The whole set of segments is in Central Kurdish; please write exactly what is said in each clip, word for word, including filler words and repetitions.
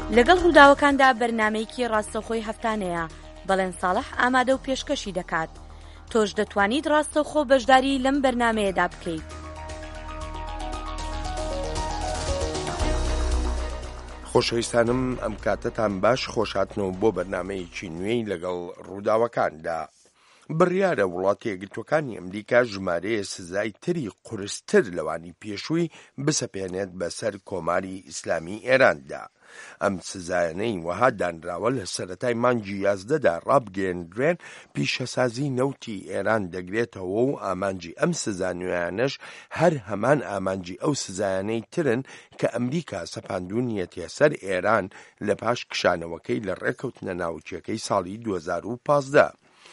لەگەڵ ڕووداوەکاندا بەرنامەیەکی ڕاستەوخۆی هەفتانەیە بەڵێن ساڵح ئامادە و پێشکەشی دەکات. تۆش دەتوانیت ڕاستەوخۆ بەشداری لەم بەرنامەیەدا بکەیت. خۆشەویستانم ئەم کاتتان باش خۆشهاتنەوە بۆ بەرنامەیەکی نوێی لەگەڵ ڕووداوەکاندا. بڕیارە وڵاتی یەکگرتووەکانی ئەمریکا ژمارەیە سزای تری قورستر لەوانی پێشووی بسەپێنێت بەسەر کۆماری ئیسلامی ئێراندا. ئەم سزایانەی وەها دانراوە لە سەرەتای مانگی یازدەدا ڕابگەیەندرێن پیشەسازی نەوتی ئێران دەگرێتەوە و ئامانجی ئەم سزا نوێیانەش هەر هەمان ئامانجی ئەو سزایانەی ترن کە ئەمریکا سەپاندوونیەتە سەر ئێران لە پاش کشانەوەکەی لە ڕێکەوتنە ناوچیەکەی ساڵی دوو هەزار و پانزدە.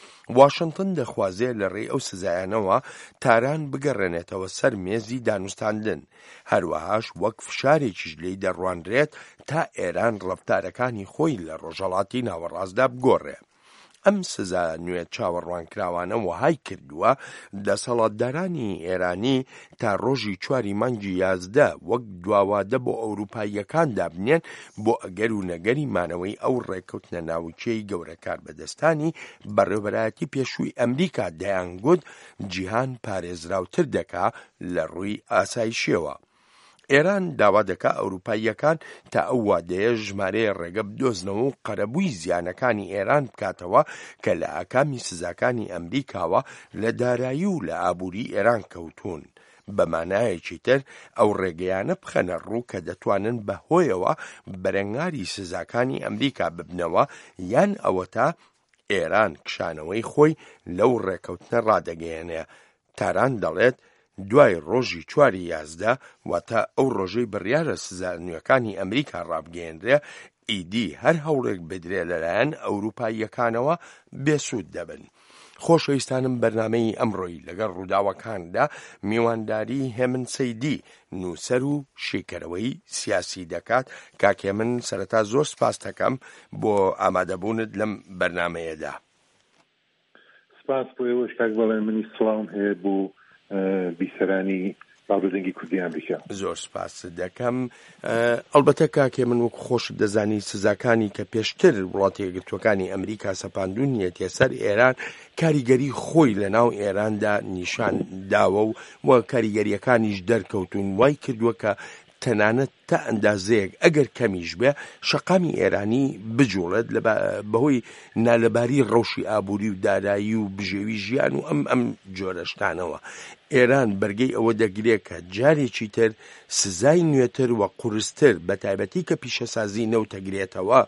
واشنگتن دەخوازێ لە ڕێی ئەو سزایانەوە تاران بگەڕێنێتەوە سەر مێزی دانوستاندن، هەروەهاش وەک فشارێکیش لێی دەڕوانرێت تا ئێران ڕەفتارەکانی خۆی لە ڕۆژهەڵاتی ناوەڕاستدا بگۆڕێ. ئەم سزا نوێ چاوەڕوانکراوانە وەهای کردووە دەسەڵاتدارانی ئێرانی تا ڕۆژی چواری مانگی یازدە وەک دواوادە بۆ ئەوروپاییەکان دابنێن بۆ ئەگەر و نەگەری مانەوەی ئەو ڕێکەوتنە ناوچەی گەورە کاربەدەستانی بەڕێوەبەرایەتی پێشووی ئەمریکا دەیانگوت جیهان پارێزراوتر دەکا لە ڕووی ئاسایشیەوە. ئێران داوا دەکا ئەوروپاییەکان تا ئەو وادەیە ژمارەیە ڕێگە بدۆزنەوە و قەرەبووی زیانەکانی ئێران بکاتەوە کە لە ئاکامی سزاکانی ئەمریکاوە لە دارایی و لە ئابووری ئێران کەوتون. بەمانایەکی تر ئەو ڕێگەیانە بخەنە ڕوو کە دەتوانن بەهۆیەوە بەرەنگاری سزاکانی ئەمریکا ببنەوە یان ئەوە تا ئێران کشانەوەی خۆی لەو ڕێکەوتنە ڕادەگەیەنێ. تاران دەڵێت دوای ڕۆژی چواری یازدە واتە ئەو ڕۆژەی بڕیارە سزا نوێەکانی ئەمریکا ڕابگەیەندرێ ئیدی هەر هەوڵێک بدرێ لەلایەن ئەوروپاییەکانەوە بێسوود دەبن. خۆشەویستانم بەرنامەی ئەمڕۆی لەگەڵ ڕووداوەکاندا میوانداری هێمن سەیدی نووسەر و شیکەرەوەی سیاسی دەکات. کاکێ من سەرەتا زۆر سپاس دەکەم بۆ ئامادەبوونت لەم بەرنامەیەدا. سپاس بۆ ئێوەش کاک بەڵێن منی سڵاوم هەیە بۆ بیسەرانی باڵدەنگی کوردی ئەمریکا. زۆر سپاس دەکەم. ئەلبەتە کاکێ من وەک خۆش دەزانی سزاکانی کە پێشتر وڵاتی یەکگرتووەکانی ئەمریکا سەپاندوونیەتە سەر ئێران کاریگەری خۆی لە ناو ئێراندا نیشان داوە و وە کاریگەریەکانیش دەرکەوتون وای کردووە کە تەنانەت تا ئەندازەیەک ئەگەر کەمیش بێ شەقامی ئێرانی بجوڵێت بەهۆی نالەباری ڕەوشی ئابووری و دارایی و بژێوی ژیان و ئەم ئەم جۆرەشتانەوە. ئێران بەرگەی ئەوە دەگرێت کە جارێکی تر سزای نوێتر وە قورستر بە تایبەتی کە پیشەسازی نەوتەگرێتەوە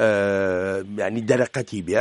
یعنی دەرەقەتی بێ.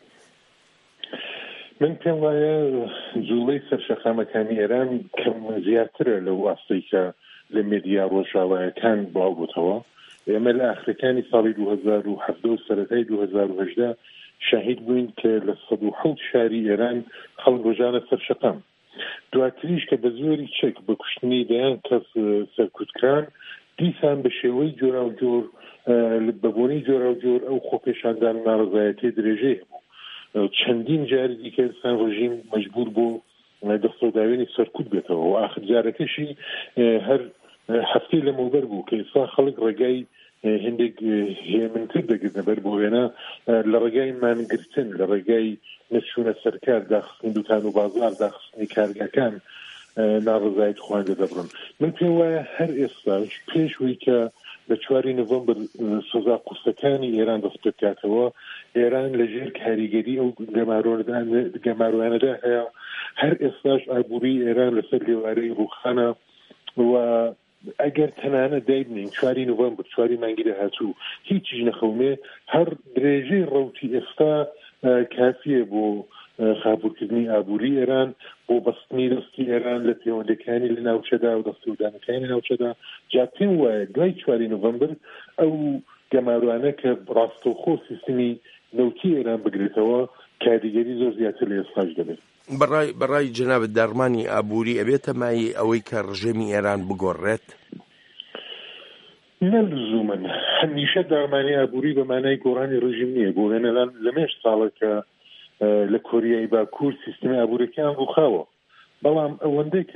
من پێم وایە جوڵەی سەرشەقامەکانی ئێران کەم زیاترە لەو ئاستەی کە لە مێدیا ڕۆژاوایەکان بڵاو بووتەوە. ئێمە لە ئاخرەکانی ساڵی دوو هەزار و هەفتە و سەرەتای دوو هەزار و هەژدە شاهید بووین کە لە سەد و حەوت شاری ئێران خەڵک ڕۆژانە سەرشەقام. دواتریش کە بە زۆری چەک بە کوشتنی دەیان کەس سەرکوتکران دیسان بە شێوەی جۆرا و جۆر بەبوونی جۆرا و جۆر ئەو خۆپێشاندان ناڕزایەتی درێژەیە بوو. چەندین جاری دیکە ئێستا ڕژیم مەجبور بۆ دەستۆداوێنی سەرکوت بێتەوە و ئاخر جارەکەشی هەر هەفتەی لەمەوبەر بوو کە ئێستا خەڵک ڕێگای هێندێک هێمنتر دەگرنە بەر بۆ وێنە لە ڕێگای مانگرتن لە ڕێگای نەچوونە سەرکار داخستنی دوکان و بازار داخستنی کارگاکان ناڕزایەت خواندە دەبڕن. من پێم وایە هەر ئێستاش پێشووی کە لە چواری نۆڤەمبەر سزا قورسەکانی ئێران دەست بکاتەوە ئێران لەژێر کاریگەری ئەو گەماروانەدا هەیە. هەر ئێستاش ئابووری ئێران لەسەر لێوارەی ڕووخانە و ئەگەر تەنانە دایبنین چواری نۆڤەمبەر چواری مانگی داهاتوو هیچیش نەخەومێ هەر درێژەی ڕەوتی ئێستا کافیە بۆ خابوورکردنی ئابووری ئێران بۆ بەستنی دەستی ئێران لە پەیوەندەکانی لە ناوچەدا و دەستەودانەکانی لە ناوچەدا. جا پێم وایە دوای چواری نۆڤەمبەر ئەو گەماروانە کە ڕاستەوخۆ سیستمی نەوتی ئێران بگرێتەوە کاریگەری زۆر زیاتر لە ئێستاش دەبێت. بەڕای جەنابەت دەرمانی ئابووری ئەبێتە مای ئەوەی کە ڕژێمی ئێران بگۆڕێت؟ نەلزومن هەمیشە دارمانی ئابووری بە مانای گۆڕانی ڕژیم نییە. بۆ وێنەلان لەمێش ساڵە کە لە کۆریای باکوور سیستمی ئابوورەکەیان ڕووخاوە، بەڵام ئەوەندەی کە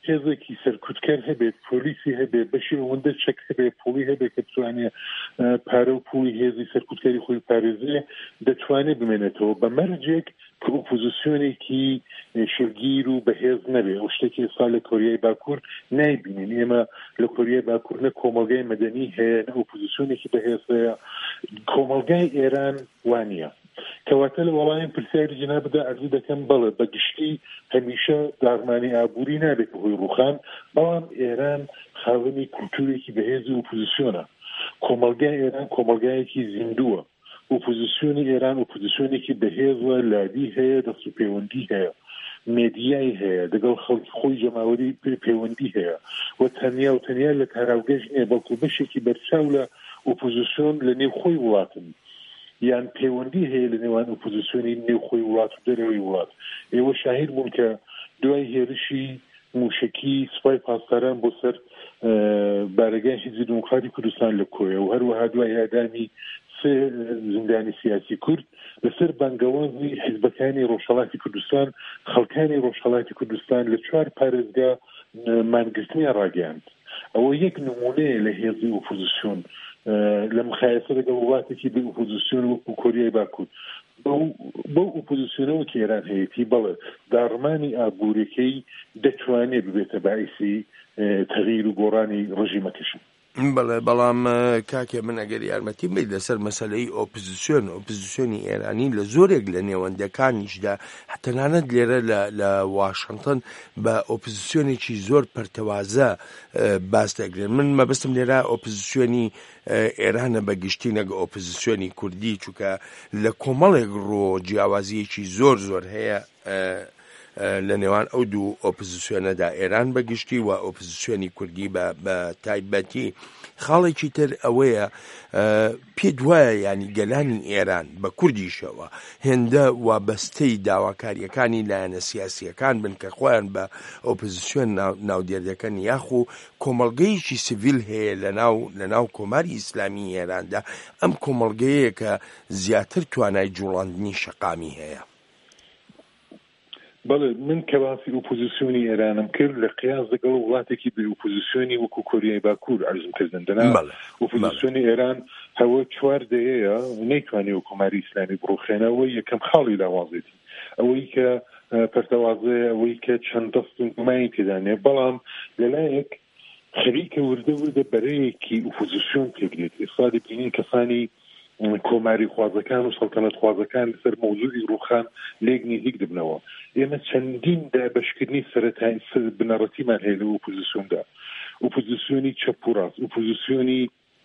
هێزێکی سەرکوتکار هەبێت پۆلیسی هەبێت بەشی ئەوەندە چەک هەبێت پۆلی هەبێت کە بتوانێت پارە و پوڵی هێزی سەرکوتکاری خۆی پارێزێ دەتوانێت بمێنێتەوە بە مەرجێک کە ئۆپۆزیسیۆنێکی شێرگیر و بەهێز نەبێت ئەو شتێکی ئێستا لە کۆریای باکوور نایبینین ئێمە لە کۆریای باکوور نە کۆمەلگای مەدەنی هەیە نە ئۆپۆزیسیۆنێکی بەهێز هەیە کۆمەلگای ئێران وانییە کەواتە لە وەڵامی پرسیاری جەنابدا ئەرزوو دەکەم بەڵێ بەگشتی هەمیشە داغمانی ئابووری نابێت هۆی ڕوخان بەڵام ئێران خاوەنی کولتورێکی بەهێزی ئۆپۆزیسیۆنە کۆمەلگای ئێران کۆمەلگایەکی زیندووە ئۆپۆزیسیۆنی ئێران ئۆپۆزیسیۆنێکی بەهێزە لادی هەیە دەست و پەیوەندی هەیە مێدیای هەیە لەگەڵ خەڵکی خۆی جەماوەری پەیوەندی هەیە و تەنیا و تەنیا لە کاراوگەشت نییە بەڵکو بەشێکی بەرچاو لە ئۆپۆزیسیۆن لە نێو خۆی وڵاتن یان پەیوەندی هەیە لە نێوان ئۆپۆزیسیۆنی نێو خۆی وڵات و دەرەوەی وڵات ئێوە شاهید بوون کە دوای هێرشی موشکی سوپای پاسداران بۆ سەر بارگای حیزبی دموکراتی کوردستان لە کۆیە و هەروەها دوای ئەدامی سێ زیندانی سیاسی کورد لەسەر بانگەوازی حیزبەکانی ڕۆژهەڵاتی کوردستان خەڵکانی ڕۆژهەڵاتی کوردستان لە چوار پارێزگا مانگرتنیان ڕاگەیاند ئەوە یەک نمونەیە لە هێزی ئۆپۆزیسیۆن لە مخایەسە لەگەڵ وڵاتێکی بە ئۆپۆزیسیۆن وەکو کۆریای باکوور بۆ ئۆپۆزیسیۆنەوە کە ئێران هەیەی بەڵێ داڕمانی ئابوورەکەی دەتوانێت ببێتە باعیسی تەغییر و گۆڕانی ڕژیمەکەشن بەڵێ بەڵام کاکێ من ئەگەر یارمەتی بێت لەسەر مەسەلەی ئۆپۆزیسیۆن ئۆپۆزیسیۆنی ئێرانی لە زۆرێک لە نێوەندەکانیشدا حتەنانەت لێرە لە واشنگتن بە ئۆپۆزیسیۆنێکی زۆر پەرتەوازە باس دەگرن من مەبەستم لێرە ئۆپۆزیسیۆنی ئێرانە بەگشتی نەگە ئۆپۆزیسیۆنی کوردی چونکە لە کۆمەڵێک ڕۆ جیاوازیەکی زۆر زۆر هەیە لە نێوان ئەو دوو ئۆپۆزیسیۆنەدا ئێران بەگشتی و ئۆپۆزیسیۆنی کوردی بە تایبەتی خاڵێکی تر ئەوەیە پێ دوایە ینی گەلانی ئێران بە کوردیشەوە هێندە وابەستەی داواکاریەکانی لایەنە سیاسیەکان بن کە خۆیان بە ئۆپۆزیسیۆن ناودێردەکەن یاخو کۆمەڵگەیەکی سیڤیل هەیە لە ناو کۆماری ئیسلامی ئێراندا ئەم کۆمەڵگەیە کە زیاتر توانای جوڵاندنی شەقامی هەیە بەڵێ من کە باسی ئۆپۆزیسیۆنی ئێرانم کرد لە قیاس لەگەڵ وڵاتێکی بە ئۆپۆزیسیۆنی وەکو کۆریای باکوور عەرزم کردن ئۆپۆزیسیۆنی ئێران هەوە چوار دەیەیە نەیتوانێت کۆماری ئیسلامی بڕوخێنەوە یەکەم خاڵی لاوازێتی ئەوەی کە پەرتەوازەیە ئەوەی کە چەند دەستن گومانی تێدانێ بەڵام لەلایەک خەریکە وردە وردە بەرەیەکی ئۆپۆزیسیۆن تێبێت ئێستا دەبینین کەسانی کۆماری خوازەکان و سەڵتەنەت خوازەکان لەسەر مەوزوعی ڕوخان لێک نزیک دەبنەوە ئێمە چەندین دابەشکردنی سەرەتایی بنەڕەتیمان هەیە لە ئۆپۆزیسیۆندا ئۆپۆزیسیۆنی چەپ و ڕاست ئۆپۆزیسیۆنی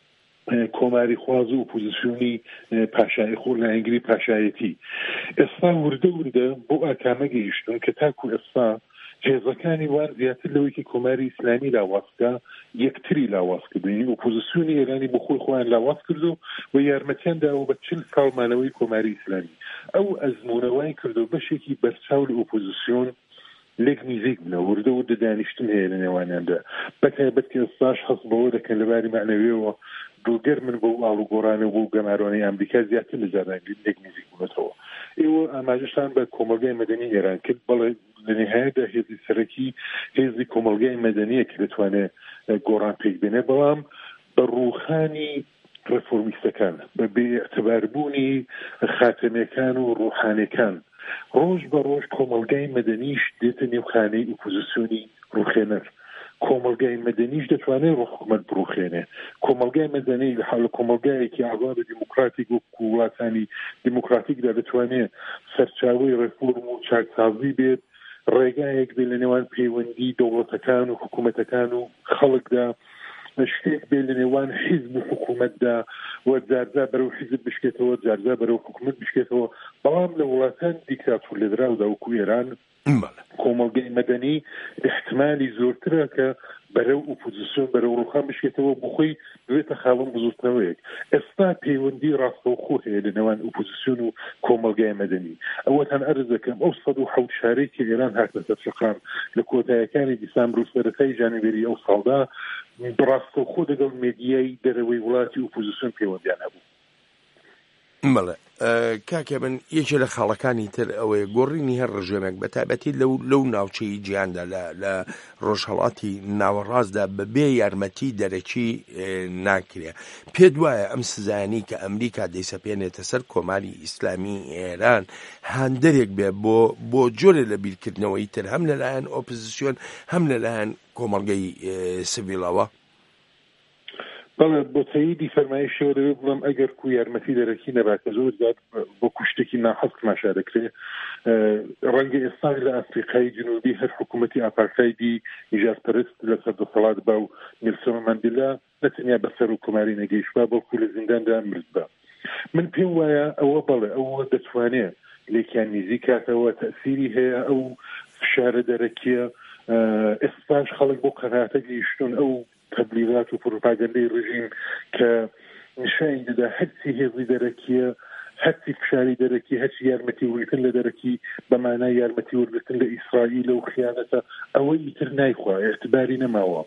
کۆماری خواز و ئۆپۆزیسیۆنی پاشای خۆر لە ئەنگری پاشایەتی ئێستا وردە وردە بۆ ئاکامە گەیشتن کە تاکو ئێستا هێزەکانی وان زیاتر لەوەیکی کۆماری ئیسلامی لاوازکە یەکتری لاواز کردنی ئۆپۆزیسیۆنی ئێرانی بۆ خۆی خۆیان لاواز کردو و یارمەتیانداوە بە چل ساڵمانەوەی کۆماری ئیسلامی ئەو ئەزمونەوەی کردو بەشێکی بەرچاو لە ئۆپۆزیسیۆن لێک نزیک بنە وردە وردە دانیشتن هەیە لە نێوانیاندا بەتایبەت کە ئێستاش هەست بەوە دەکەن لەباری معنەویەوە دڵگەر من بۆ ئاڵوگۆڕانە و بۆ گەمارۆنەی ئەمریکا زیاتر لە جارانگرین لێک نزیک بوونەتەوە ئێوە ئاماژەشان بە کۆمەلگای مەدەنی ئێران کرد بەڵێ لە نهایەتدا هێزی سەرەکی هێزی کۆمەلگای مەدەنیە کە دەتوانێت گۆڕان پێک بێنێ بەڵام بە ڕووخانی ڕێفۆرمیستەکان بە بێئێعتباربوونی خاتەمەکان و ڕوحانیەکان ڕۆژ بە ڕۆژ کۆمەلگای مەدەنیش دێتە نێوخانەی ئۆپۆزیسیۆنی ڕوخێنەر کۆمەلگای مەدەنیش دەتوانێت ڕۆحکومەت بڕوخێنێ کۆمەلگای مەدەنی لە حاڵە کۆمەلگایەکی ئازاد دیموکراتیک وەکو وڵاتانی دیموکراتیکدا دەتوانێت سەرچاوەی ڕێفۆرم و چاکسازی بێت ڕێگایەک بێت لە نێوان پەیوەندی دەوڵەتەکان و حکوومەتەکان و خەڵکدا شتێک بێت لە نێوان حیزب و حکوومەتدا و جارجار بەرەو حیزب بشکێتەوە جارجار بەرەو حکوومەت بشکێتەوە بەڵام لە وڵاتان دیکتاتۆر لێدراودا وەکو ئێران کۆمەلگای مەدەنی احتمالی زۆرترە کە بەرەو ئۆپۆزیسیۆن بەرەو ڕوخان بشکێتەوە بۆ خۆی بوێتە خاوەن بزوتنەوەیەک ئێستا پەیوەندی ڕاستەوخۆ هەیە لە نێوان ئۆپۆزیسیۆن و کۆمەلگای مەدەنی ئەوەتان عەرز دەکەم ئەو سەد و حەوت شارێکی ئێران هاتنە سەر شەقام لە کۆتاییەکانی دیسامبر و سەرەتای جانیڤێری ئەو ساڵدا بڕاستەوخۆ لەگەڵ مێدیای دەرەوەی وڵاتی ئۆپۆزیسیۆن پەیوەندیان هەبوو بەڵێ کاکە من یەکێ لە خاڵەکانی تر ئەوەیە گۆڕینی هەر ڕژێمێک بە تایبەتی لەو لەو ناوچەی جیهاندا لە ڕۆژهەڵاتی ناوەڕاستدا بەبێ یارمەتی دەرەکی ناکرێ. پێت وایە ئەم سزایانی کە ئەمریکا دەیسەپێنێتە سەر کۆماری ئیسلامی ئێران هاندەرێک بێ بۆ بۆ جۆرە لە بیرکردنەوەی تر هەم لەلایەن ئۆپۆزیسیۆن هەم لەلایەن کۆمەڵگەی سڤیلەوە؟ بەڵێ بۆ تاییدی فەرمایشەوە دەوێت بڵم ئەگەر کو یارمەتی دەرەکی نەباتە زۆر زیاد بۆ کوشتێکی ناحەق تماشا دەکرێت. ڕەنگە ئێستا لە ئەفریقای جنوبی هەر حکوومەتی ئاپارتایدی نیژادپەرست لەسەر دەسەڵات با و نێلسۆن ماندێلا نەتەنیا بەسەر و کۆماری نەگەیشتووە بەڵکو لە زینداندا مرد بە. من پێم وایە ئەوە بەڵێ ئەوە دەتوانێت لێکیان نزیک کاتەوە تەئسیری هەیە ئەو فشارە دەرەکیە. ئێستاش خەڵک بۆ قەناعەتە گەیشتون ئەو تبلیغات و پروپاگاندەی ڕژیم کە نیشانی دەدا هەرچی هێزی دەرەکیە، هەرچی فشاری دەرەکی، هەرچی یارمەتی وەرگرتن لە دەرەکی بەمانای یارمەتی وەرگرتن لە ئیسرائیل و خیانەتە ئەوەی ئیتر نایخوا ئێعتباری نەماوە.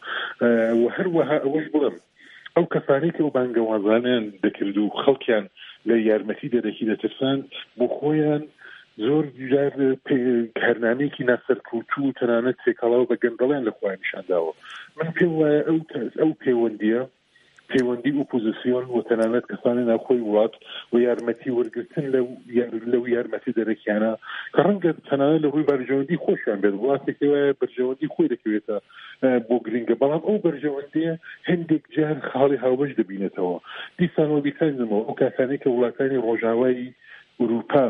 و هەروەها ئەوەش بڵم ئەو کەسانەی کە ئەو بانگەوازانیان دەکرد و خەڵکیان لە یارمەتی دەرەکی دەترسان بۆ خۆیان زۆر جار کارنامەیەکی ناسەرکەوتوو و تەنانەت تێکەڵاو بە گەندەڵیان لە خۆیان نیشانداوە. من پێم وایە ئەو ئەو پەیوەندیە پەیوەندی ئۆپۆزیسیۆن و تەنانەت کەسانی ناوخۆی وڵات و یارمەتی وەرگرتن لەو یارمەتی دەرەکیانە کە ڕەنگە تەنانەت لە ڕووی بەرژەوەندی خۆشیان بێت، وڵاتێکی وایە بەرژەوەندی خۆی دەکەوێتە بۆ گرنگە، بەڵام ئەو بەرژەوەندیە هەندێک جار خاڵی هاوبەش دەبینێتەوە. دیسانەوە بیکارنەوە ئەو کاتانەی کە وڵاتانی ڕۆژاوایی ئوروپا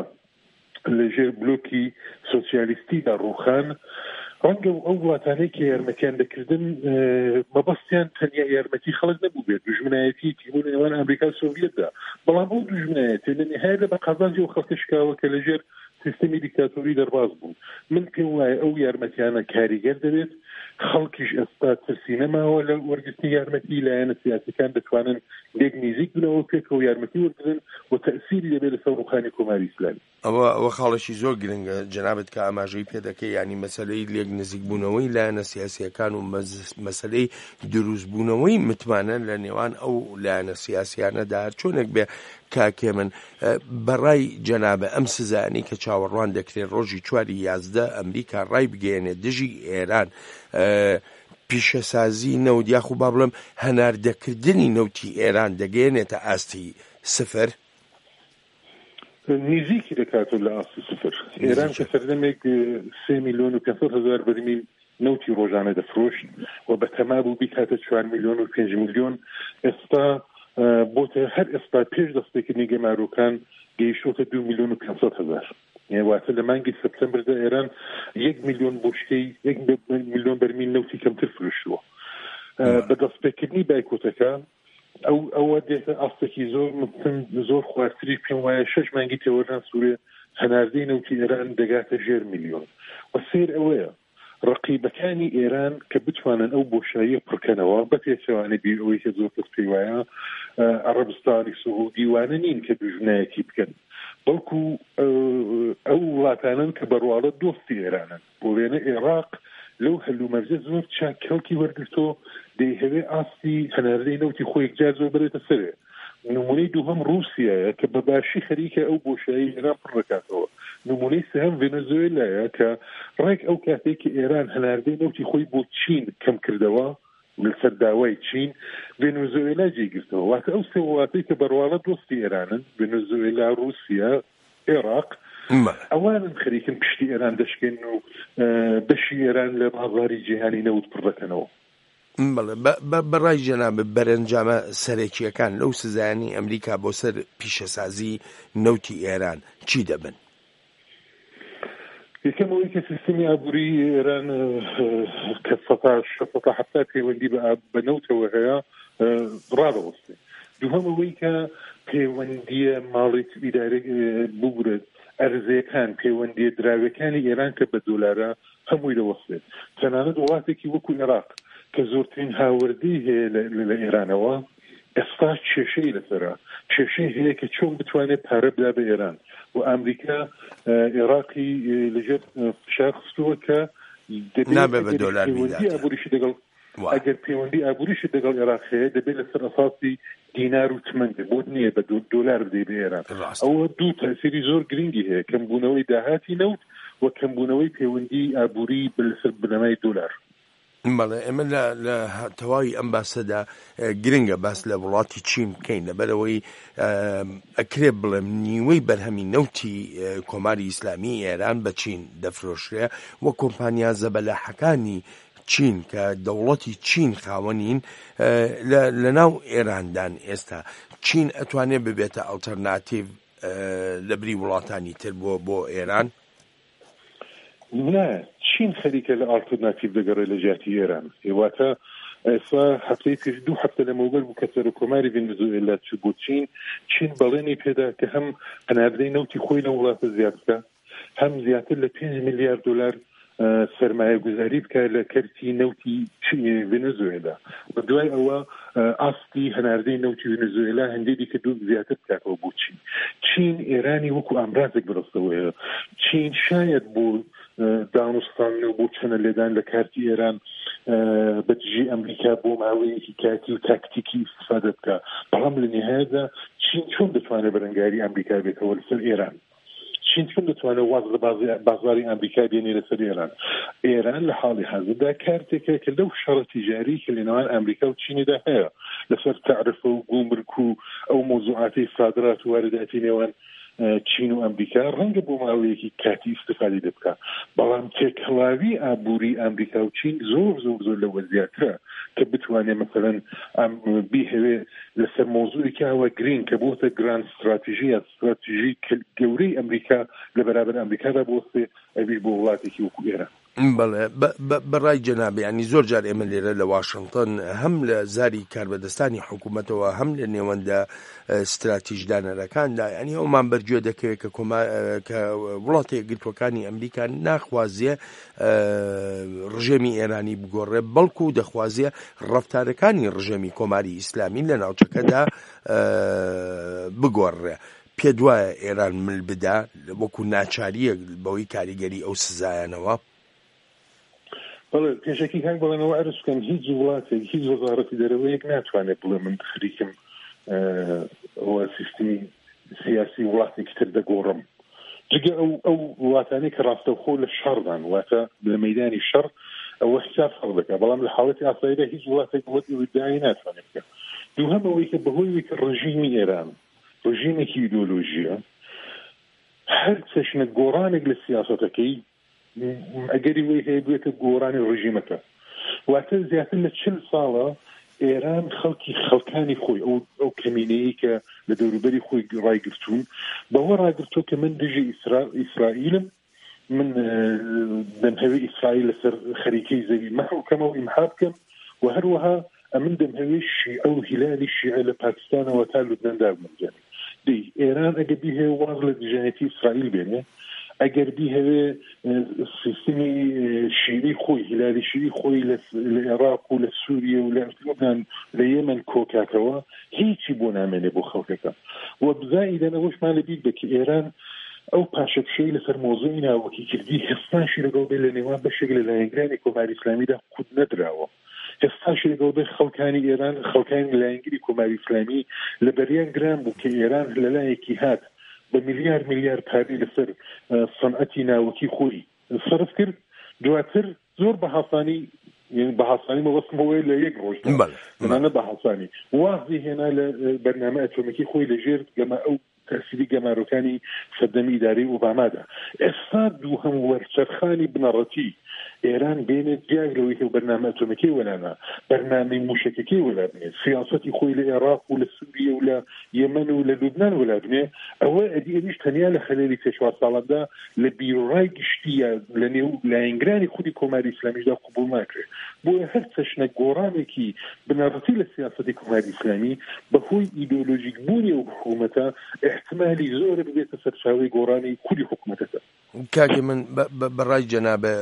لەژێر بلۆکی سۆسیالیستیدا ڕووخان ڕەنگە ئەو وڵاتانەی کە یارمەتیان دەکردن مەبەستیان تەنیا یارمەتی خەڵک نەبوو بێت، دوژمنایەتی تیبوو نێوان ئەمریکا و سۆڤیەتدا، بەڵام ئەو دوژمنایەتە لە نهایە لە بەقەزانجی و خەڵکە شکاوە کە لەژێر سیستەمی دیکتاتۆری دەرباز بوون. من پێم وایە ئەو یارمەتیانە کاریگەر دەبێت، خەڵکیش ئێستا ترسی نەماوە لە وەرگرتنی یارمەتی، لایەنە سیاسیەکان دەتوانن لێک نزیک بنەوە پێکەوە یارمەتی وەرگرن و تەئسیری دەبێت لەسەر ڕووخانی کۆماری ئیسلامی. ئەوە ئەوە خاڵێکی زۆر گرنگە جەنابەت کە ئاماژەی پێ دەکەی، ینی مەسەلەی لێک نزیک بوونەوەی لایەنە سیاسیەکان و مەسەلەی دروست بوونەوەی متمانە لە نێوان ئەو لایەنە سیاسیانەدا چۆنێک بێ کاکێ من بەڕای جەنابە ئەم سزایانی کە چاوەڕوان دەکرێت ڕۆژی چواری یازدە ئەمریکا ڕای بگەێنێت دژی ئێران پیشەسازی نەوت یاخو با بڵێم هەناردەکردنی نەوتی ئێران دەگەێنێتە ئاستی سفر؟ نزیکی دەکاتۆ لە ئاستی سفر. ئێران کە سەردەمێک سێ میلیۆن و پێنج هەزار بەرمیل نەوتی ڕۆژانە دەفرۆشت و بە تەما بوو بیکاتە چوار میلیۆن و پێنج میلیۆن. ئێستا بۆتە هەر ئێستا پێش دەستێکردنی گەماروکان گەیشتۆتە دو میلیۆن و پێنج هەزار. واتە لە مانگی سەپتەمبردا ئێران یەک میلیۆن بۆشکەی یەک میلیۆن بەرمیل نەوتی کەمتر فرۆشتووە. بە دەستپێکردنی بایکۆتەکە ئەو ئەوە دێتە ئاستێکی زۆر زۆر خواردتری پێم وایە شەش مانگی تێوەران سوورێ هەناردەی نەوتی ئێران دەگاتە ژێر میلیۆن. و سێر ئەوەیە ڕقیبەکانی ئێران کە بتوانن ئەو بۆشاییە پڕکەنەوە بە پێچەوانە بیر ئەوەی کە زۆر کەس پێی وایە عەرەبستانی سوعودی وانە نین کە دوژمنایەتی بکەن، بەڵکو ئەو وڵاتانن کە بەڕواڵە دۆستی ئێرانن. بۆ وێنە عێراق لەو هەلومەرجە زۆر چاک کەڵکی وەرگرتۆ دەیهەوێ ئاستی هەناردەی نەوتی خۆی یەکجار زۆر بێتە سەرێ. نمونەی دووهەم رووسیایە کە بەباشی خەریکە ئەو بۆشایی ئێران پڕ دەکاتەوە. نمونەی سێهەم ڤێنزوێلایە کە ڕێک ئەو کاتێکی ئێران هەناردەی نەوتی خۆی بۆ چین کەم کردەوە لەسەر داوای چین، ڤێنزوێلا جێگرتەوە. واتە ئەو سێ وڵاتەی کە بەڕواڵە دۆستی ئێرانن، ڤێنزوێلا، رووسیا، عێراق، ئەوانن خەریکن پشتی ئێران دەشکێن و بەشی ئێران لە بازاری جیهانی نەوت پڕ دەکەنەوە. بەڕای جەناب بەرەنجامە سەرەکیەکان لەو سزایانی ئەمریکا بۆ سەر پیشەسازی نەوتی ئێران چی دەبن؟ یەکەمەوەی کە سیستەمی ئابووری ئێران کە سەدا حەفتا پەیوەندی بە نەوتەوە هەیە ڕادەوەستێ. دووهەمەوەی کە پەیوەندیە ماڵی ئیدارە ببورێت، ئەرزەکان پەیوەندیە دراوەکانی ئێران کە بە دۆلارە هەمووی دەوەستێت. تەنانەت وڵاتێکی وەکو عێراق کە زۆرترین هاوردی هەیە لە ئێرانەوە ئێستا کێشەی لەسەرە، کێشەی هەیە کە چۆن بتوانێت پارە بدا بە ئێران. و ئەمریکا عێراقی لەژێر فشار خستووە کە نابێ بە دۆلار ئابووریشی دەگەڵ ئەگەر پەیوەندی ئابووریشت لەگەڵ عێراق هەیە دەبێت لەسەر ئەساسی دینار و تمەندێ بۆ نییە بە دۆلار بدەی بە ئێران. ئەوە دوو تەسیری زۆر گرنگی هەیە، کەمبوونەوەی داهاتی نەوت و کەمبوونەوەی پەیوەندی ئابووری لەسەر بنەمای دۆلار. بەڵێ ئێمە لە تەواوی ئەم باسەدا گرنگە باس لە وڵاتی چین بکەین لەبەرەوەی ئەکرێ بڵێم نیوەی بەرهەمی نەوتی کۆماری ئیسلامی ئێران بە چین دەفرۆشرێ وە کۆمپانیا زەبەلاحەکانی چین کە دەوڵەتی چین خاوەنین لە ناو ئێراندان. ئێستا چین ئەتوانێت ببێتە ئەڵتەرناتیڤ لە بری وڵاتانی تر بۆ بۆ ئێران؟ نه، چین خەریکە لە ئالتەرناتیڤ دەگەڕێت لە ژیاتی ئێران. هێواتە ئێستا هەفتەی پێش دوو هەفتە لەمەوبەر بوو کە سەرۆکۆماری ڤێنزوێلا چوو بۆ چین. چین بەڵێنی پێدا کە هەم هەناردەی نەوتی خۆی لە وڵاتە زیاد بکە، هەم زیاتر لە پێنج میلیارد دلار سەرمایە گوزاری بکە لە کەرتی نەوتی ڤێنزوێلا. بە دوای ئەوە ئاستی هەناردەی نەوتی ڤێنزوێلا هەندێکی کە دوو زیاتر بکاتەوە بۆ چین. چین ئێرانی وەکو ئامرازێک بڕستەوەیە. چین شاید بۆ دانوستان و بۆ چەنە لێدان لە کارتی ئێران بەدژی ئەمریکا بۆ ماوەیەکی کاتی و تاکتیکی استفادە بکە، بەڵام لە نهایەتدا چین چۆن دەتوانێت بەرەنگاری ئەمریکا بێتەوە لەسەر ئێران؟ چین چۆن دەتوانێت واز لە بازاری ئەمریکا بێنێ لەسەر ئێران؟ ئێران لە حاڵی حەزردا کارتێکە کە لەو شەڕە تیجاری کە لەنێوان ئەمریکا و چینیدا هەیە لەسەر تعرفە و گومرک و ئەو مۆزوعاتی صادرات و وارداتی نێوان چین و ئەمریکا ڕەنگە بۆ ماوەیەکی کاتی استفادی دەبکە، بەڵام تێکەڵاوی ئابووری ئەمریکا و چین زۆر زۆر زۆر لەوە زیاترە کە بتوانێت مەسەڵەن بیهەوێ لەسەر مۆزوعێکی ئەوە گرین کە بۆتە گراند استراتیژی یا استراتیژی گەورەی ئەمریکا لە بەرابەر ئەمریکادا بۆستێ ئەویش بۆ وڵاتێکی وەکو ئێران. بەڵێ بەڕای جەنابێ، ینی زۆر جار ئێمە لێرە لە واشنگتن هەم لە زاری کاربەدەستانی حکوومەتەوە هەم لە نێوەندە استراتیژدانەرەکاندا ینی ئەومان بەرگوێ دەکەوێت کە وڵاتی یەکگرتووەکانی ئەمریکا ناخوازیە ڕژێمی ئێرانی بگۆڕێ، بەڵکو دەخوازیە ڕەفتارەکانی ڕژێمی کۆماری ئیسلامی لە ناوچەکەدا بگۆڕێ. پێ دوایە ئێران مل بدا وەکو ناچاریە بەوەی کاریگەری ئەو سزایانەوە؟ بەڵێ پێشەکی کان بڵێنەوە ئەرز بکەم هیچ وڵاتێک هیچ وەزارەتی دەرەوەیەک ناتوانێت بڵێ من خەریکم ئەوە سیستمی سیاسی وڵاتێکی تر دەگۆڕم جگە ئەو ئەو وڵاتانەی کە ڕاستەوخۆ لە شەڕدان واتە لە مەیدانی شەڕ ئەوە حساب خەڵ دەکات، بەڵام لە حاڵەتی ئاساییدا هیچ وڵاتێک وەتی ئیدعای ناتوانێت بکات. دووهەم ئەوەی کە بەهۆی کە ڕژیمی ئێران ڕژیمێکی ئیدۆلۆژیە، هەر چەشنە گۆڕانێک لە سیاسەتەکەی ئەگەری وی هەیە بێتە گۆڕانی ڕژیمەکە. واتە زیاتر لە چل ساڵە ئێران خەڵکی خەڵکانی خۆی ئەو ئەو کەمینەیە کە لە دەوروبەری خۆی ڕایگرتوون بەوە ڕاگرتۆ کە من دژی ئیسرائیلم، من دەمهەوێ ئیسرائیل لەسەر خەریکەی زەوی مەحوکەمە و ئیمحا بکەم و هەروەها ئەمن دەمهەوێ شیعە و هیلالی شیعە لە پاکستانەوە تا لوبناندا بمەنجێنێ. دی ئێران ئەگە بیهێ واز لە دژایەتی ئیسرائیل بێنێ، ئەگەر بیهەوێ سیستمی شیعی خۆی هیلالی شیعی خۆی لە عێراق و لە سووریە و لە لوبنان لە یەمەن کۆکاتەوە هیچی بۆ نامێنێ بۆ خەڵکەکە. و بزائیدەن ئەوەشمان لەبیر بە کە ئێران ئەو پاشەپشەی لەسەر مۆزوعی ناوەکی کردی هێستاشی لەگەڵ بێ لە نێوان بەشێک لە لایەنگرانی کۆماری ئیسلامیدا قوت نەدراوە. هێستاشی لەگەڵ بێ خەڵکانی ئێران خەڵکانی لایەنگری کۆماری ئیسلامی لە بەریان گران بوو کە ئێران لە لایەکی هات بە میلیار میلیار پارەی لەسەر سەنعەتی ناوەکی خۆی سەرف کرد، دواتر زۆر بە هاسانی بە هاسانی مەوەسمەوەی لە یەک ڕۆژ نانە بە هاسانی وازی هێنا لە بەرنامە ئەتۆمەکی خۆی لەژێر گەمە ئەو تەسیری گەمارۆکانی سەردەمی ئیدارەی ئۆبامادا. ئێستا دووهەم وەرچەرخانی بنەڕەتی ئێران بێنێت دیار لەوەی کە بەرنامە ئەتۆمەکەی وەلانە بەرنامەی موشکەکەی وەلابنێ، سیاسەتی خۆی لە عێراق و لە سووریە و لە یەمەن و لە لوبنان وەلابنێ، ئەوە ئەدی ئەویش تەنیا لە خەلێری سێ چوار ساڵاندا لە بیرۆڕای گشتیە لە نێو لایەنگرانی خودی کۆماری ئیسلامیشدا قبوڵ ناکرێت. بۆیە هەر چەشنە گۆڕانێکی بنەڕەتی لە سیاسەتی کۆماری ئیسلامی بەهۆی ئیدۆلۆژیک بوونی و حکوومەتە احتمالی زۆرە ببێتە سەرچاوەی گۆڕانی کولی حکوومەتەکە. کاکە من بەڕای جەنابە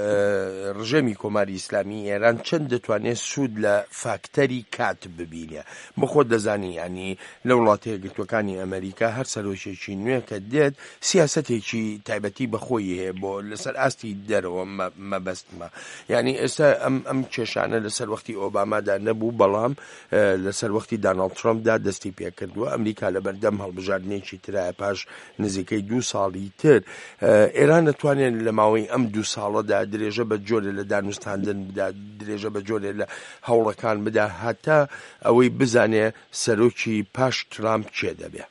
ڕژێمی کۆماری ئیسلامی ئێران چەند دەتوانێت سوود لە فاکتەری کات ببینێ؟ بخۆ دەزانی ینی لە وڵاتە یەکگرتووەکانی ئەمریکا هەر سەرۆکێکی نوێ کە دێت سیاسەتێکی تایبەتی بەخۆی هەیە بۆ لەسەر ئاستی دەرەوە مەبەستمە. ینی ئێستا ئەم ئەم کێشە نوێشانە لەسەر وەختی ئۆبامادا نەبوو، بەڵام لەسەر وەختی داناڵد ترامپدا دەستی پێ کردووە. ئەمریکا لە بەردەم هەڵبژاردنێکی ترایە پاش نزیکەی دوو ساڵی تر. ئێران دەتوانێت لە ماوەی ئەم دوو ساڵەدا درێژە بە جۆرە لە دانوستاندن بدا، درێژە بە جۆرە لە هەوڵەکان بدا، هەتا ئەوەی بزانێ سەرۆکی پاش ترامپ چێ دەبێ.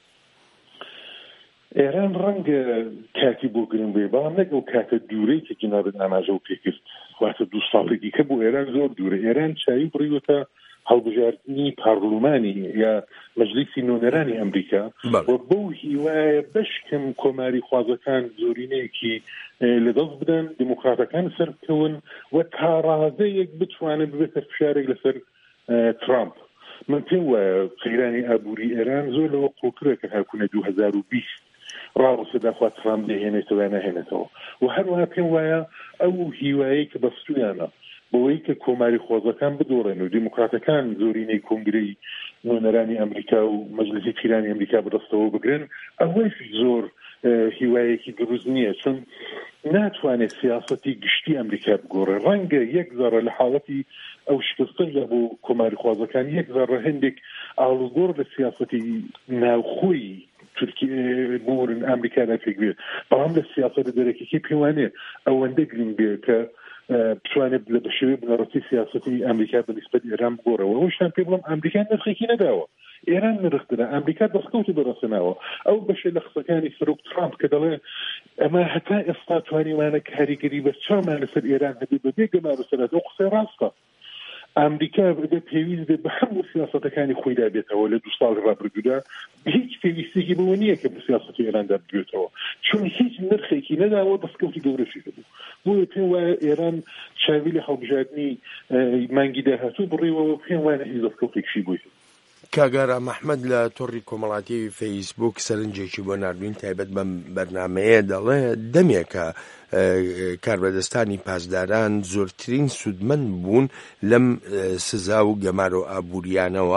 ئێران ڕەنگە کاتی بۆ گرنگ بێ، بەڵام نەک ئەو کاتە دوورەی کە جنابەت ئاماژە و پێکرد واتە دوو ساڵێکی کە بۆ ئێران زۆر دوورە. ئێران چاوی بڕیوەتە هەڵبژاردننی پارلمانی یا مەجلیسی نۆنەرانی ئەمریکا و بەو هیوایە بەشکم کۆماری خوازەکان زۆرینەیەکی لەدەست بدەن، دموکراتەکان سەرکەون و تا ڕازەیەک بتوانن ببێتە فشارێک لەسەر ترامپ. من پێم وایە قەیرانی ئابووری ئێران زۆر لەوە قوڵکرە کە هاکوونە دوو هەزار و بیست ڕاوەسەداخوا ترامپ دەهێنێتەوە نەهێنێتەوە و هەروەها پێم وایە ئەو هیوایەی کە بەستویانە بەوەی کە کۆماری خۆزەکان بدۆڕێن و دیموکراتەکان زۆرینەی کۆنگرەی نۆنەرانی ئەمریکا و مەجلیسی پیرانی ئەمریکا بەدەستەوە بگرن، ئەوەی زۆر هیوایەکی دروست نییە، چون ناتوانێت سیاسەتی گشتی ئەمریکا بگۆڕێ. ڕەنگە یەک زەڕە لە حاڵەتی ئەو شکستەدا بۆ کۆماری خوازەکان یەک زەڕە هەندێک ئاڵوگۆڕ لە سیاسەتی ناوخۆی تورکیە بۆرن ئەمریکادا پێک بێت، بەڵام لە سیاسەت دەرەکێکی پێوانێ ئەوەندە گرنگ بێت کە بتوانێت لە بەشێوەی بنەڕەتی سیاسەتی ئەمریکا بەنسبەت ئێران بگۆڕەوە. ئەوشتان پێ بڵم ئەمریکا نرخێکی نەداوە، ئێران نرخدرا، ئەمریکا دەستکەوتی بەڕاستناوە. ئەو بەشێ لە قسەکانی سەرۆک ترامپ کە دەڵێ ئەمە هەتا ئێستا توانیمانە کاریگەری بە چامان لەسەر ئێران هەبێ بەبێ گەمارەسەرات، ئەو قسەی ڕاستە. ئەمریکا بە پێویست بێت بە هەموو سیاسەتەکانی خۆیدا بێتەوە لە دوو ساڵ ڕابردوودا، هیچ پێویستێکی بەوە نییە کە بە سیاسەتی ئێراندا بگوێتەوە، چون هیچ نرخێکی نەداوە، دەستکەوتی گەورەشی هەبوو. بۆیە پێم وایە ئێران چاوی لە هەڵبژاردننی مانگی داهاتوو بڕیوەوە، پێم وایە هیچ دەستکەوتێکشی بووی. کاگارا محمد لە تۆڕی کۆمەڵاتی فەیسبوک سەرنجێکی بۆ نردوین تایبەت بەم بەرنامەیە دەڵێ دەمێکە کاربەدەستانی پاسداران زۆرترین سودمەند بوون لەم سزا و گەمار و ئابووریانەوە.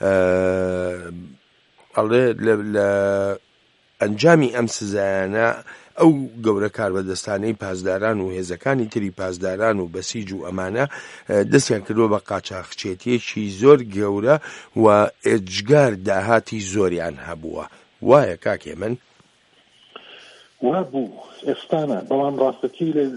ئەڵێ لە ئەنجامی ئەم سزایانە ئەو گەورە کاربەدەستانەی پاسداران و هێزەکانی تری پاسداران و بەسیج و ئەمانە دەستیان کردووە بە قاچاقچێتیەکی زۆر گەورە و ئێجگار داهاتی زۆریان هەبووە. وایە کاکێ من؟ وا بوو ئێستانە، بەڵام ڕاستەکی لە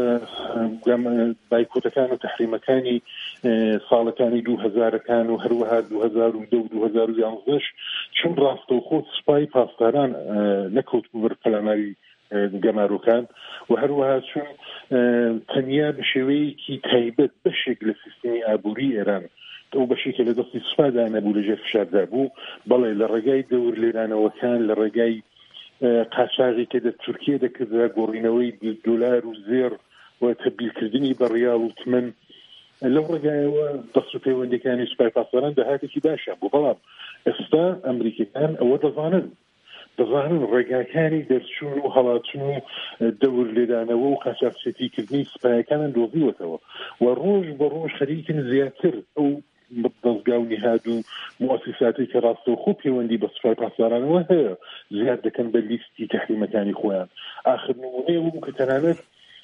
بایکۆتەکان و تەحریمەکانی ساڵەکانی دوو هەزارەکان و هەروەها دوو هەزار و دە و دوو هەزار و یانزدەش چون ڕاستەوخۆ سوپای پاسداران نەکەوت بوو بەر پەلاماری گەمارۆکان و هەروەها چون تەنیا بە شێوەیەکی تایبەت بەشێک لە سیستمی ئابووری ئێران ئەو بەشێکە لە دەستی سوپادا نەبوو لەژێر فشاردا بوو، بەڵێ لە ڕێگای دەور لێرانەوەکان، لە ڕێگای قاچاغی کە لە تورکیە دەکردرا، گۆڕینەوەی دۆلار و زێر و تەبدیلکردنی بە ڕیال و تمەن، لەو ڕێگایەوە دەست و پەیوەندیەکانی سوپای پاسداران داهاتێکی باشیان بوو. بەڵام ئێستا ئەمریکەکان ئەوە دەزانن دەزانن ڕێگاکانی دەرچوون و هەڵاتون و دەور لێدانەوە و قاچاقچێتیکردنی سوپایەکانان دۆزیوەتەوە و ڕۆژ بە ڕۆژ خەریکن زیاتر ئەو دەستگا و نهاد و موسساتی کە ڕاستەوخۆ پەیوەندی بە سوپای پاسدارانەوە هەیە زیاد دەکەن بە لیستی تەحریمەکانی خۆیان. ئاخر نمونەیە بوو کە تەنانەت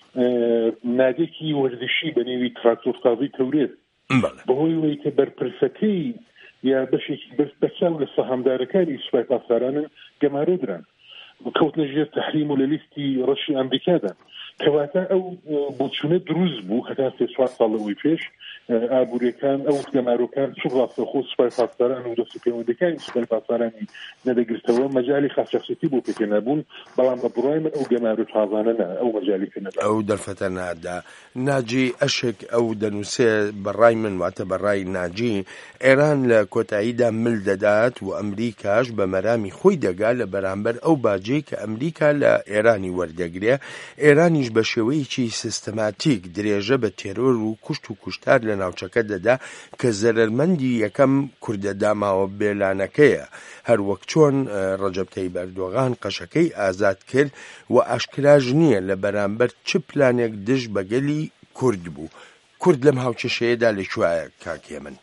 نادێکی وەرزشی بە نێوی تراکتۆرسازی تەورێت بەهۆی ئەوەی کە بەرپرسەکەی یا بەشێکی بەچاو لە سەهامدارەکانی سوپای پاسدارانن گەمارۆدران کەوتنە ژێر تەحریم و لە لیستی ڕەشی ئەمریکادا، کەواتە ئەو بۆچوونە دروست بوو هەتا سێ چوار ساڵ لەوەی پێش ئابووریەکان ئەو گەمارۆکان چوو ڕاستەوخۆ سوپای پاسداران و دەست و پەیوەندیەکانی سوپای پاسدارانی نەدەگرتەوە، مەجالی قاچاقچێتی بۆ پێکێنابوون، بەڵام بە بڕای من ئەو گەمارۆ تازانە نە ئەو مەجالی پێنەدا ئەو دەرفەتە نادا. ناجی ئەشێک ئەو دەنووسێ بەڕای من واتە بەڕای ناجی ئێران لە کۆتاییدا مل دەدات و ئەمریکاش بە مەرامی خۆی دەگا لە بەرامبەر ئەو باجەی کە ئەمریکا لە ئێرانی وەردەگرێ. ئێرانیش بە شێوەیەکی سیستەماتیک درێژە بە تێرۆر و کوشت و کوشتار لە ناوچەکە دەدا کە زەرەرمەندی یەکەم کوردە داماوە بێلانەکەیە، هەروەک چۆن ڕەجەب تەیب ئەردۆغان قەشەکەی ئازاد کرد و ئاشکراژ نییە لە بەرامبەر چ پلانێک دژ بەگەلی کورد بوو. کورد لەم هاوچەشەیەدا لەکوایە کاکێ من؟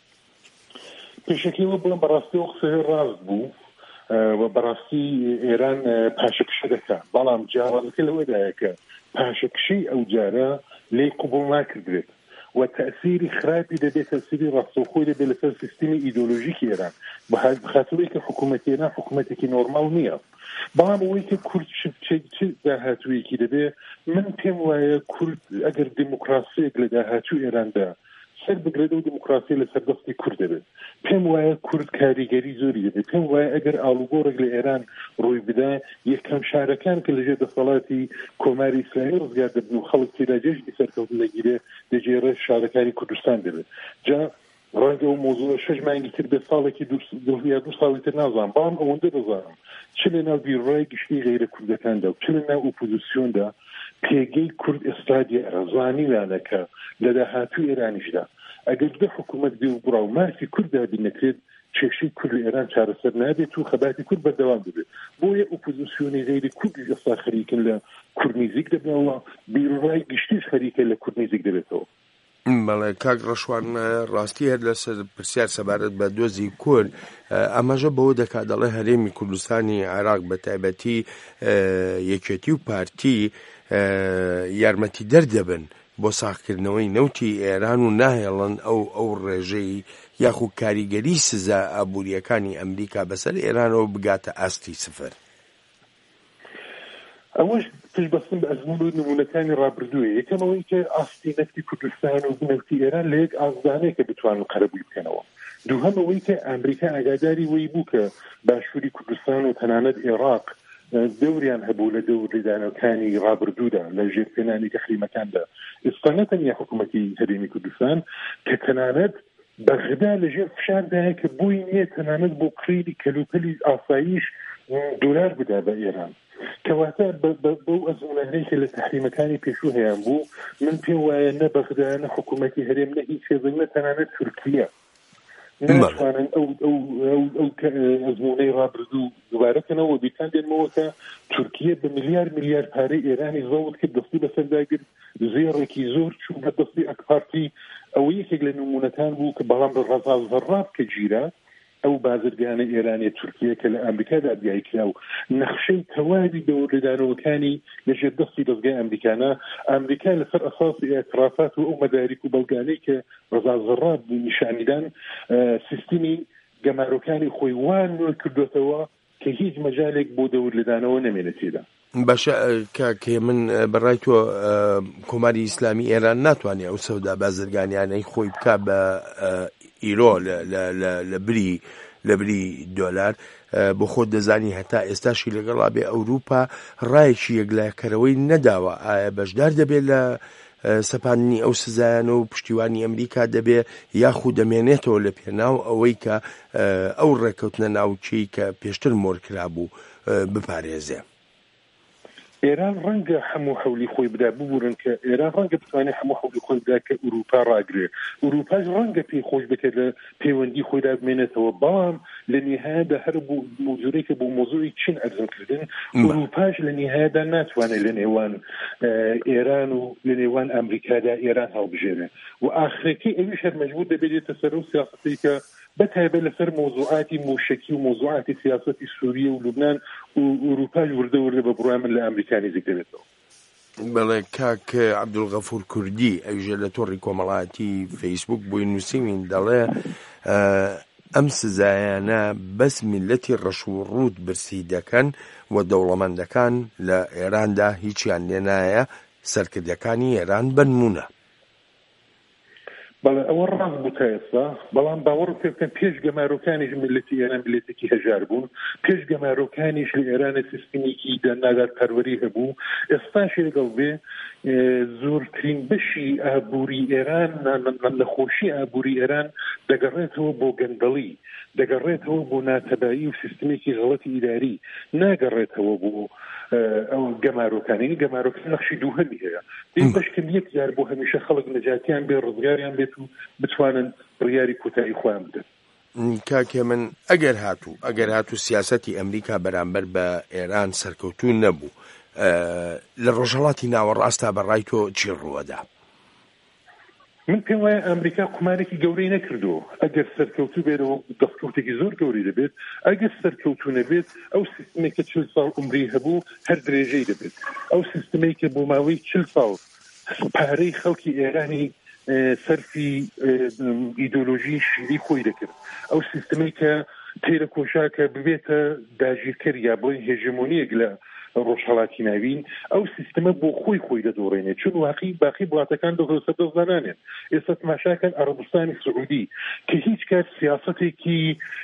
پێشەکەیەوە بڵم بەڕاستی ئەو قسەی ڕاست بوو و بەڕاستی ئێران پاشەکشە دەکات، بەڵام جیاوازەکە لەوەدایە کە پاشەکشەی ئەو جارە لێی قوبوڵ ناکردرێت و تأثیری خراپی دەبێت تأثیری ڕاستەوخۆی دەبێت لەسەر سیستمی ئیدۆلۆژیکی ئێران بەخاتەوەی کە حکوومەتی ئێران حکوومەتێکی نۆرماڵ نییە بەڵام ئەوەی کە کورد چ داهاتوویەکی دەبێت من پێم وایە کورد ئەگەر دیموکراسیەک لە داهاتوو ئێراندا سەر بگرێت و دیموکراسی لە سەردەستی کورد دەبێت پێم وایە کورد کاریگەری زۆری دەبێت پێم وایە ئەگەر ئاڵوگۆڕێک لە ئێران ڕووی بدا یەکەم شارەکان کە لەژێر دەسەڵاتی کۆماری ئیسلامی ڕزگار دەبن و خەڵک تێدا جێژی سەرکەوتن دەگیرێت دەجێرە شارەکانی کوردستان دەبێت جا ڕەنگە و مۆزوع شەش مانگی تر بێت ساڵێکی یا دوو ساڵی تر نازانم بەڵام ئەوەندە دەزانم چ لە ناو بیرڕای گشتی غیرە کوردەکاندا و چ لە ناو ئۆپۆزیسیۆندا پێگەی کورد ئێستا دیارە زانیوانەکە لە داهاتوو ئێرانیشدا ئەگەر دە حکوومەت بێ و بڕا و مارکی کورددا بینەکرێت کێشەی کورد لە ئێران چارەسەر نابێت و خەباتی کورد بەردەوام دەبێت بۆیە ئۆپۆزیسیۆنی غیری کوردی ئێستا خەریکن لە کوردنیزیک دەبنەوە بیرڕای گشتیش خەریکە لە کوردنیزیک دەبێتەوە بەڵێ کاک ڕەشوان ڕاستی هەر لەسەر پرسیار سەبارەت بە دۆزی کورد ئەمەژە بەوە دەکات دەڵێ هەرێمی کوردستانی عێراق بە تایبەتی یەکێتی و پارتی یارمەتی دەردەبن بۆ ساختکردنەوەی نەوتی ئێران و ناهێڵن ئەو ئەو ڕێژەی یاخو کاریگەری سزا ئابوووریەکانی ئەمریکا بەسەر ئێرانەوە بگاتە ئاستی سفر ئەوەش پێش بەستن بە ئەزمون و نمونەکانی ڕابردووە یەکەمەوەی کە ئاستی نەفتی کوردستان و نەفتی ئێران لە یەک ئازدانەیە کە بتوانن قەرەبووی بکەنەوە دووهەمەوەی کە ئەمریکا ئاگاداری وەی بوو کە باشووری کوردستان و تەنانەت عێراق دەوریان هەبوو لە دەوریدانەکانی ڕابردوودا لە ژێرپێنانی تەحریمەکاندا ئێستا نەتەنیا حکوومەتی هەرێمی کوردستان کە تەنانەت بەغدا لەژێر فشاردایە کە بووی نییە تەنانەت بۆ کڕیری کەلوپەلی ئاساییش دۆلار بدا بە ئێران کەواتە بەو ئەزمونانەی کە لە تەحریمەکانی پێشوو هەیان بوو من پێم وایە نە بەغدا نە حکوومەتی هەرێم نە هیچ شێزەی نە تەنانەت تورکیە ناتوانن ئەو ئەو ئەو ئەزمونەی ڕابردوو دووبارەکەنەوە بیرکان دێنمەوە کە تورکیە بە ملیار ملیار پارەی ئێرانی زەوت کرد دەستی بەسەرداگرت زێڕێکی زۆر چوو بە دەستی ئەکپارتی ئەوە یەکێک لە نمونەکان بوو کە بەڵام بە ڕەزا زەڕاب کە گیرە ئەو بازرگانە ئێرانی تورکیە کە لە ئەمریکادا دیای کرا و نەخشەی تەواوی دەوڵەدانەوەکانی لەژێر دەستی دەستگای ئەمریکانە ئەمریکا لەسەر ئەساسی ئێترافات و ئەو مەداریک و بەڵگانەی کە ڕەزا زەڕاب نیشانیدان سیستمی گەمارۆکانی خۆی وان نوێ کردوێتەوە کە هیچ مەجالێک بۆ دەوڵەدانەوە نەمێنێت تێدا باشە کاکێ من بەڕای تۆ کۆماری ئیسلامی ئێران ناتوانێت ئەو سەودا بازرگانیانەی خۆی بکات بە ئیرۆ لە بری لە بری دۆلار بۆ خۆت دەزانی هەتا ئێستاشی لەگەڵا بێ ئەوروپا ڕایەکی یەکلایەکەرەوەی نەداوە ئایا بەشدار دەبێت لە سەپاندنی ئەو سزایانە و پشتیوانی ئەمریکا دەبێ یاخود دەمێنێتەوە لە پێناو ئەوەی کە ئەو ڕێکەوتنە ناوچەی کە پێشتر مۆرکرا بوو بپارێزێ ئێران ڕەنگە هەموو هەولی خۆی بدا ببورن کە ئێران ڕەنگە بتوانێت هەموو هەولی خۆی بدا کە ئوروپا ڕاگرێ ئوروپاش ڕەنگە پێی خۆش بکرد لە پەیوەندی خۆیدا بمێنێتەوە بەڵام لە نهایەدا هەر بوو موزورێک بۆ مۆزوعی چین ئەرزمکردن ئوروپاش لە نهایەدا ناتوانێت لە نێوان ئێران و لە نێوان ئەمریکادا ئێران هەڵبژێنێ و ئاخرەکەی ئەویش هەر مەجبور دەبێتێتە سەر و سیاسەتی کە بەتایبەت لەسەر مۆزوعاتی موشکی و مۆزوعاتی سیاسەتی سووریە و لوبنان و ئوروپاش وردە وردە بە بڕای من لە ئەمریکانی زیک دەبێتەوە بەڵێ کاک عەبدولغەفور کوردی ئەویژە لە تۆڕی کۆمەڵایەتی فەیسبووک بۆی نووسیوین دەڵێ ئەم سزایانە بەس میلەتی ڕەش و ڕوود برسی دەکەن و دەوڵەمەندەکان لە ئێراندا هیچیان لێ نایە سەرکردەکانی ئێران بنمونە بەڵێ ئەوە ڕاست بوو تا ئێستا بەڵام باوەڕ پێ بکەن پێش گەمارۆکانیش میلەتی ئێران میلەتێکی هەژار بوون پێش گەمارۆکانیش لە ئێرانە سیستەمێکی دەرناگارپەروەری هەبوو ئێستاش لەگەڵ بێ زۆرترین بەشی ئابووری ئێران نەخۆشی ئابووری ئێران دەگەڕێتەوە بۆ گەندەڵی دەگەڕێتەوە بۆ ناتەبایی و سیستەمێکی غەڵەتی ئیداری ناگەڕێتەوە بۆ ئەو گەمارۆکانی گەمارۆکان نەخشی دووهەمی هەیە دێ بەشکم یەک جار بۆ هەمیشە خەڵک نەجاتیان بێ ڕزگاریان بێت و بتوانن بڕیاری کۆتایی خۆیان بدەن کاکێ من ئەگەر هاتوو ئەگەر هاتوو سیاسەتی ئەمریکا بەرامبەر بە ئێران سەرکەوتوو نەبوو لە ڕۆژهەڵاتی ناوەڕاستا بەڕای تۆ چی ڕووەدا من پێم وایە ئەمریکا قمارێکی گەورەی نەکردو ئەگەر سەرکەوتوو بێتەوە دەستکەوتێکی زۆر گەوری دەبێت ئەگەر سەرکەوتوو نەبێت ئەو سیستمێک کە چل ساڵ عمری هەبوو هەر درێژەی دەبێت ئەو سیستمێک کە بۆ ماوەی چل ساڵ پارەی خەڵکی ئێرانی سەرفی ئیدۆلۆژی شیری خۆی دەکرد ئەو سیستمی کە تێرە کۆشاکە ببێتە داژیرکەر یا بڵێن هێژمۆنیەک لە ڕۆژهەڵاتی ناوین ئەو سیستمە بۆ خۆی خۆی دەدۆڕێنێت چون واقعی باقی وڵاتەکان دەسە دەزانانێن ئێستا تماشاکەن عەرەبستانی سعودی کە هیچ کات سیاسەتێکی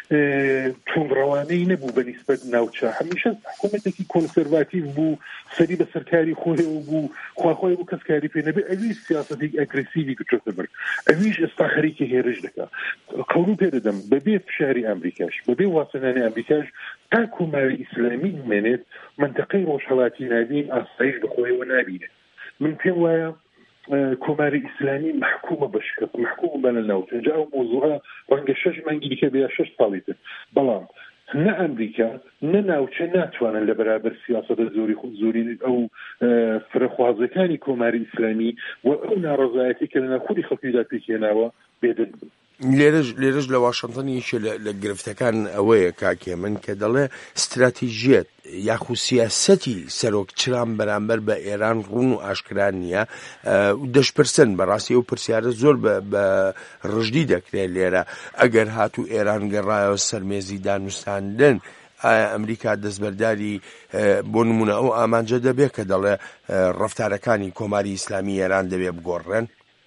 چۆنڕەوانەی نەبوو بەنسبەت ناوچە هەمیشە حکوومەتێکی کۆنسەرواتیڤ بوو سەری بە سەرکاری خۆیەوە بوو خواخۆی بوو کەس کاری پێ نەبێ ئەویش سیاسەتێک ئەگرسیڤی کچۆتە بەر ئەویش ئێستا خەریکی هێرش دەکات قەوڵ پێ دەدەم بەبێ فشاری ئەمریکاش بەبێ واسەنانی ئەمریکاش تا کۆماری ئیسلامی بمێنێت منطقەی ڕۆژهەڵاتی ناوین ئاسایش بەخۆیەوە نابینێت من پێم وایە کۆماری ئیسلامی محکومە بەشکەت محکومە بە لە ناوچە جا ئەو مۆزوعە ڕەنگە شەش مانگی دیکە بێ شەش ساڵی تر بەڵام نە ئەمریکا نە ناوچە ناتوانن لە بەرابەر سیاسەتە زۆری زۆری ئەو فرەخوازەکانی کۆماری ئیسلامی و ئەو ناڕەزایەتی کە لەناو خودی خەڵکیدا پێکهێناوە بێدەن بن لێرەش لێرەش لە واشنتنیشە لە گرفتەکان ئەوەیە کاکێ من کە دەڵێ استراتیژیەت یاخو سیاسەتی سەرۆک چران بەرامبەر بە ئێران ڕوون و ئاشکران نییە دەشپرسن بەڕاستی ئەو پرسیارە زۆر بە ڕژدی دەکرێت لێرە ئەگەر هاتوو ئێران گەڕایەوە سەرمێزی دانوستاندن ئایا ئەمریکا دەستبەرداری بۆ نمونە ئەو ئامانجە دەبێت کە دەڵێ ڕەفتارەکانی کۆماری ئیسلامی ئێران دەبێت بگۆڕێن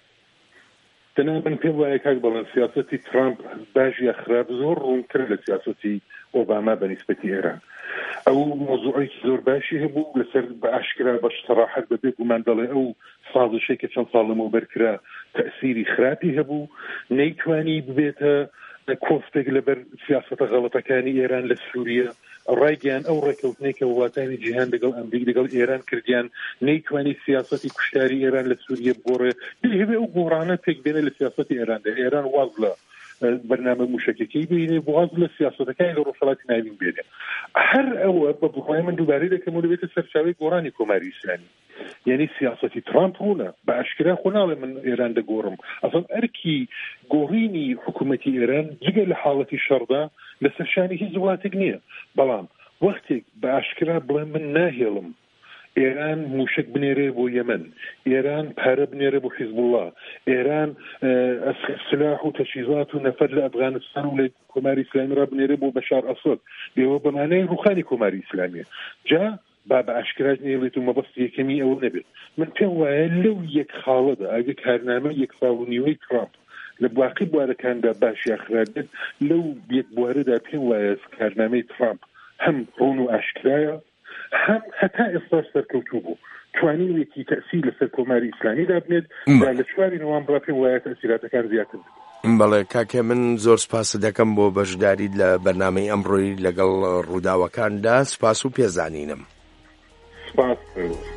تەنها من پێم وایە کاک بەڵێن سیاسەتی ترامپ باش یا خراپ زۆر ڕوونتر لە سیاسەتی ئۆباما بەنسبەتی ئێران ئەو مۆزوعێکی زۆر باشی هەبوو لەسەر بە ئاشکرا بە سەراحەت بەبێ گومان دەڵێ ئەو سازشەی کە چەند ساڵ لەمەوبەر کرا تەئسیری خراپی هەبوو نەیتوانی ببێتە کۆفتێک لەبەر سیاسەتە غەڵەتەکانی ئێران لە سووریا ڕایگەیان ئەو ڕێکەوتنەی کە وڵاتانی جیهان لەگەڵ ئەمریکا لەگەڵ ئێران کردیان نەیتوانی سیاسەتی کوشتاری ئێران لە سووریا بگۆڕێ هەبێ ئەو گۆڕانە پێک بێنە لە سیاسەتی ئێراندا ئێران واز لە بەرنامە موشکەکەی بینێ واز لە سیاسەتەکانی لە ڕۆژهەڵاتی ناوین بێنێ هەر ئەوە بە بڕای من دووبارەی دەکەم دەبێتە سەرچاوەی گۆڕانی کۆماری ئیسلامی یعنی سیاسەتی ترامپ ڕوونە بە ئاشکرا خۆ ناڵێ من ئێران دەگۆڕم ئەسڵ ئەرکی گۆڕینی حکوومەتی ئێران جگە لە حاڵەتی شەڕدا لەسەر شانی هیچ وڵاتێک نییە بەڵام وەختێک بە ئاشکرا بڵێ من ناهێڵم ئێران موشک بنێرێ بۆ یەمەن ئێران پارە بنێرە بۆ حیزبوڵڵا ئێران سلاح و تەشیزات و نەفەر لە ئەفغانستان و لە کۆماری ئیسلامی ڕا بنێرە بۆ بەشار ئەسەد ئێوە بەمانەی ڕوخانی کۆماری ئیسلامیە جا با بە ئاشکرا نێڵێت و مەبەست یەکەمی ئەوە نەبێت من پێم وایە لەو یەک خاڵەدا ئەگە کارنامە یەک ساڵ و نیوەی ترامپ لە باقی بوارەکاندا باش یاخرابێت لەو یەک بوارەدا پێم وایە کارنامەی ترامپ هەم ڕوون و ئاشکرایە هەم هەتا ئێستا سەرکەوتوو بوو توانینێکی تەئسیر لەسەر کۆماری ئیسلامیدا بنێت لە چواری نۆڤەمبر پێم وایە تەئسیراتەکان زیاتر بەڵێ کاکێ من زۆر سپاس دەکەم بۆ بەشداریت لە بەرنامەی ئەمڕۆی لەگەڵ ڕووداوەکاندا سپاس و پێزانینم سپاس